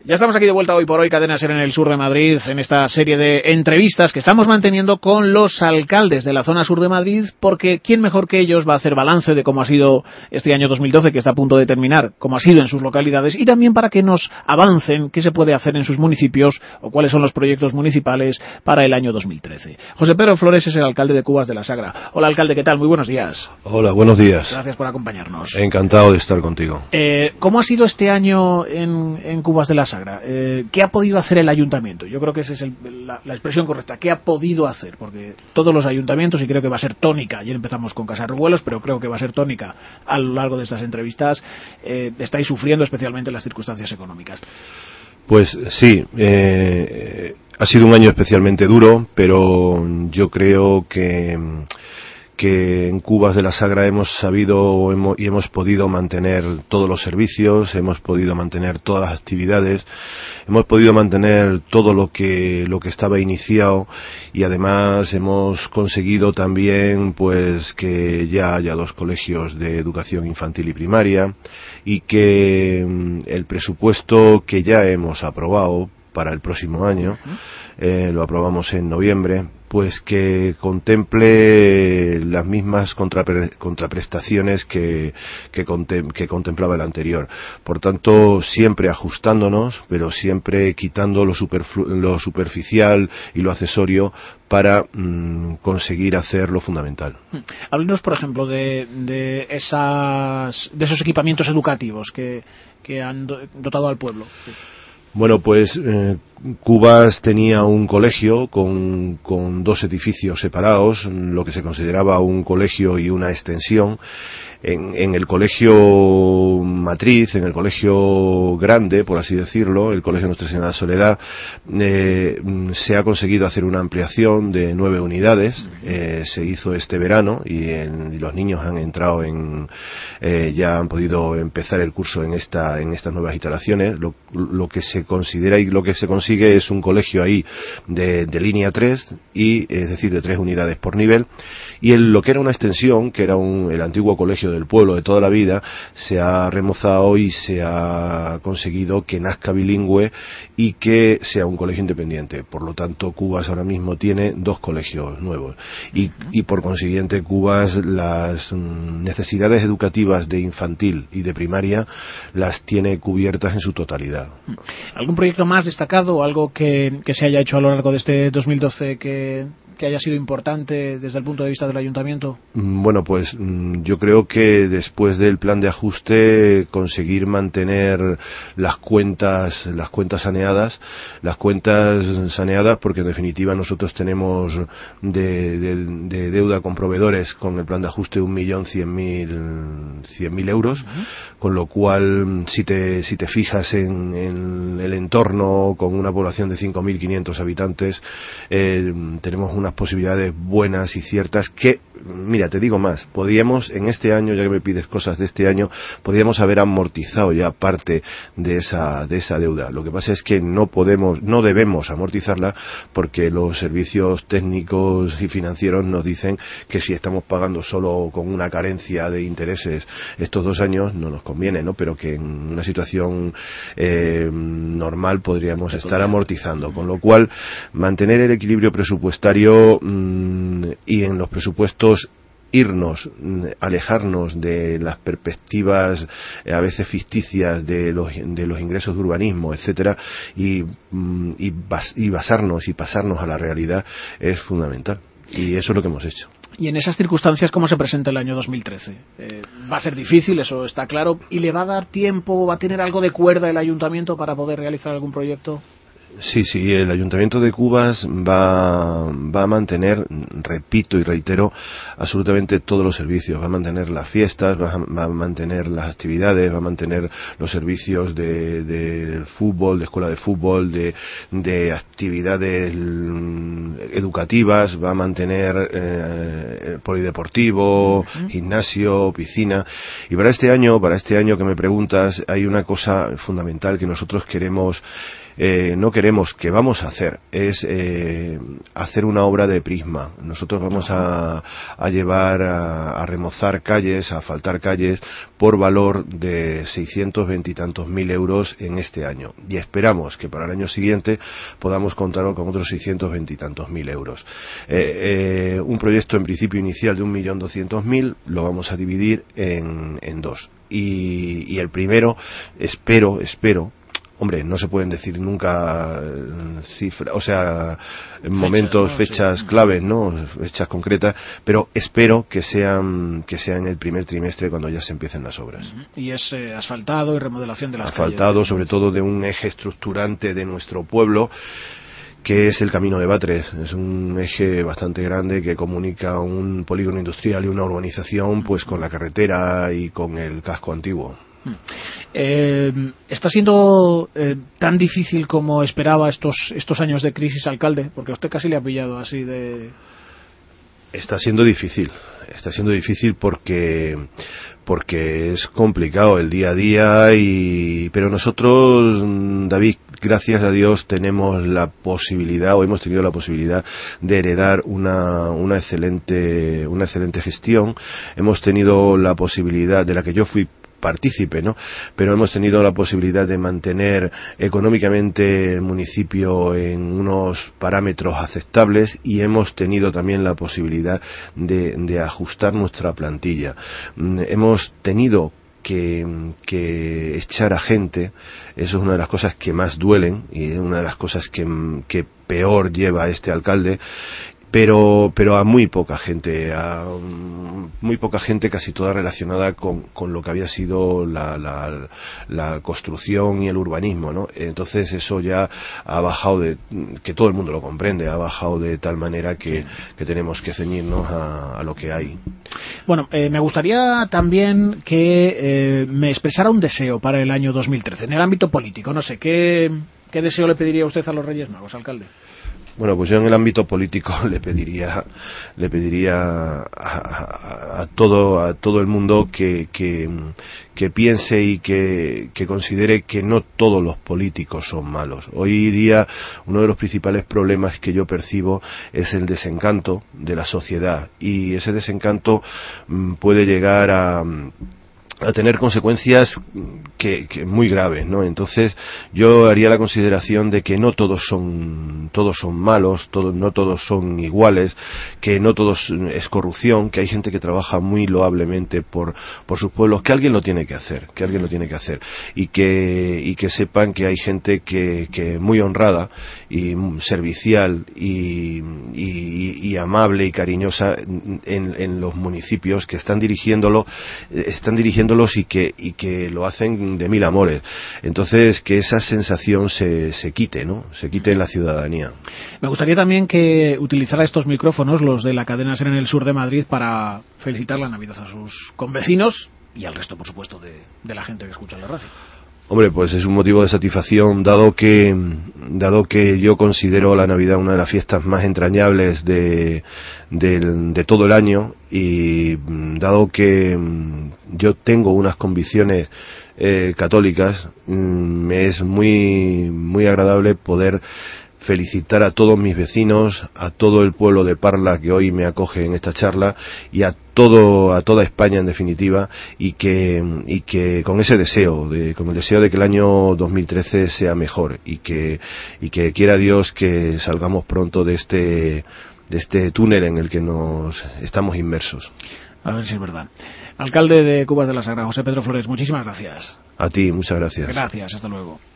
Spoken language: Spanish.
Ya estamos aquí de vuelta hoy por hoy, Cadena SER en el sur de Madrid, en esta serie de entrevistas que estamos manteniendo con los alcaldes de la zona sur de Madrid, porque ¿quién mejor que ellos va a hacer balance de cómo ha sido este año 2012, que está a punto de terminar, cómo ha sido en sus localidades, y también para que nos avancen qué se puede hacer en sus municipios o cuáles son los proyectos municipales para el año 2013. José Pedro Flores es el alcalde de Cubas de la Sagra. Hola, alcalde, ¿qué tal? Muy buenos días. Hola, buenos días. Gracias por acompañarnos. Encantado de estar contigo. ¿Cómo ha sido este año en Cubas de la Sagra? ¿Qué ha podido hacer el ayuntamiento? Yo creo que esa es la expresión correcta. ¿Qué ha podido hacer? Porque todos los ayuntamientos, y creo que va a ser tónica, ayer empezamos con Casarrubuelos, pero creo que va a ser tónica a lo largo de estas entrevistas, estáis sufriendo especialmente las circunstancias económicas. Pues sí, ha sido un año especialmente duro, pero yo creo que en Cubas de la Sagra hemos sabido y hemos podido mantener todos los servicios, hemos podido mantener todas las actividades, hemos podido mantener todo lo que estaba iniciado, y además hemos conseguido también pues que ya haya 2 colegios de educación infantil y primaria, y que el presupuesto que ya hemos aprobado para el próximo año, lo aprobamos en noviembre, pues que contemple las mismas contraprestaciones que contemplaba el anterior. Por tanto, siempre ajustándonos, pero siempre quitando lo superficial y lo accesorio para conseguir hacer lo fundamental. Háblenos, por ejemplo, de esos equipamientos educativos que han dotado al pueblo. Bueno, pues Cubas tenía un colegio con 2 edificios separados, lo que se consideraba un colegio y una extensión. En el colegio matriz, en el colegio grande, por así decirlo, el colegio Nuestra Señora de la Soledad, se ha conseguido hacer una ampliación de 9 unidades, se hizo este verano, y los niños han entrado ya han podido empezar el curso en estas nuevas instalaciones. Lo que se considera y lo que se consigue es un colegio ahí de línea 3, es decir, de 3 unidades por nivel, y lo que era una extensión, que era el antiguo colegio del pueblo de toda la vida, se ha remozado y se ha conseguido que nazca bilingüe y que sea un colegio independiente. Por lo tanto, Cubas ahora mismo tiene 2 colegios nuevos, y por consiguiente Cubas las necesidades educativas de infantil y de primaria las tiene cubiertas en su totalidad. ¿Algún proyecto más destacado o algo que se haya hecho a lo largo de este 2012 que haya sido importante desde el punto de vista del ayuntamiento? Bueno, pues yo creo que después del plan de ajuste, conseguir mantener las cuentas saneadas, porque en definitiva nosotros tenemos de deuda con proveedores con el plan de ajuste 1.100.000 euros, con lo cual si te fijas en el entorno, con una población de 5.500 habitantes, tenemos unas posibilidades buenas y ciertas que, mira, te digo más, podíamos en este año, ya que me pides cosas de este año, podíamos haber amortizado ya parte de esa deuda. Lo que pasa es que no debemos amortizarla, porque los servicios técnicos y financieros nos dicen que si estamos pagando solo con una carencia de intereses estos 2 años no nos conviene, ¿no? Pero que en una situación normal podríamos estar amortizando, con lo cual mantener el equilibrio presupuestario y en los presupuestos alejarnos de las perspectivas a veces ficticias de los ingresos de urbanismo, etcétera, y basarnos y pasarnos a la realidad es fundamental, y eso es lo que hemos hecho. Y en esas circunstancias, ¿cómo se presenta el año 2013? Va a ser difícil, eso está claro, ¿y le va a dar tiempo, va a tener algo de cuerda el ayuntamiento para poder realizar algún proyecto? Sí, el Ayuntamiento de Cubas va a mantener, repito y reitero, absolutamente todos los servicios. Va a mantener las fiestas, va a mantener las actividades, va a mantener los servicios de fútbol, de escuela de fútbol, de actividades educativas, va a mantener polideportivo, gimnasio, piscina. Y para este año que me preguntas, hay una cosa fundamental que nosotros queremos no queremos, que vamos a hacer, es hacer una obra de prisma. Nosotros vamos a llevar a remozar calles, a asfaltar calles por valor de 620 y tantos mil euros en este año, y esperamos que para el año siguiente podamos contar con otros 620 y tantos mil euros. Un proyecto en principio inicial de 1.200.000 lo vamos a dividir en dos, y el primero espero, hombre, no se pueden decir nunca cifras, o sea, momentos, ¿no? Fechas claves, ¿no? Fechas concretas, pero espero que sean en el primer trimestre cuando ya se empiecen las obras. Y es asfaltado y remodelación de las asfaltado, calles. Sobre todo de un eje estructurante de nuestro pueblo, que es el Camino de Batres. Es un eje bastante grande que comunica un polígono industrial y una urbanización pues con la carretera y con el casco antiguo. ¿Está siendo tan difícil como esperaba estos años de crisis, alcalde? Porque a usted casi le ha pillado así de... Está siendo difícil porque es complicado el día a día, pero nosotros, David, gracias a Dios tenemos la posibilidad, o hemos tenido la posibilidad de heredar una excelente gestión. Hemos tenido la posibilidad, de la que yo fui partícipe, ¿no? Pero hemos tenido la posibilidad de mantener económicamente el municipio en unos parámetros aceptables, y hemos tenido también la posibilidad de ajustar nuestra plantilla. Hemos tenido que echar a gente. Eso es una de las cosas que más duelen y es una de las cosas que peor lleva a este alcalde. Pero a muy poca gente, casi toda relacionada con lo que había sido la construcción y el urbanismo, ¿no? Entonces eso ya ha bajado, que todo el mundo lo comprende, ha bajado de tal manera que tenemos que ceñirnos a lo que hay. Bueno, me gustaría también que me expresara un deseo para el año 2013, en el ámbito político. No sé, ¿qué deseo le pediría usted a los Reyes Magos, alcalde? Bueno, pues yo en el ámbito político le pediría a todo el mundo que piense y que considere que no todos los políticos son malos. Hoy día uno de los principales problemas que yo percibo es el desencanto de la sociedad, y ese desencanto puede llegar a tener consecuencias que muy graves, ¿no? Entonces yo haría la consideración de que no todos son malos, no todos son iguales, que no todos es corrupción, que hay gente que trabaja muy loablemente por sus pueblos, que alguien lo tiene que hacer, y que sepan que hay gente que muy honrada y servicial y amable y cariñosa en los municipios, que están dirigiéndolos y que lo hacen de mil amores. Entonces, que esa sensación se quite, ¿no? Se quite en la ciudadanía. Me gustaría también que utilizara estos micrófonos, los de la cadena SER en el sur de Madrid, para felicitar la Navidad a sus convecinos y al resto, por supuesto, de la gente que escucha la radio. Hombre, pues es un motivo de satisfacción, dado que yo considero la Navidad una de las fiestas más entrañables de todo el año, y dado que yo tengo unas convicciones católicas, me es muy, muy agradable poder felicitar a todos mis vecinos, a todo el pueblo de Parla que hoy me acoge en esta charla, y a toda España en definitiva, y que con ese deseo, con el deseo de que el año 2013 sea mejor, y que quiera Dios que salgamos pronto de este túnel en el que nos estamos inmersos. A ver si es verdad. Alcalde de Cubas de la Sagrada, José Pedro Flores, muchísimas gracias. A ti, muchas gracias. Gracias, hasta luego.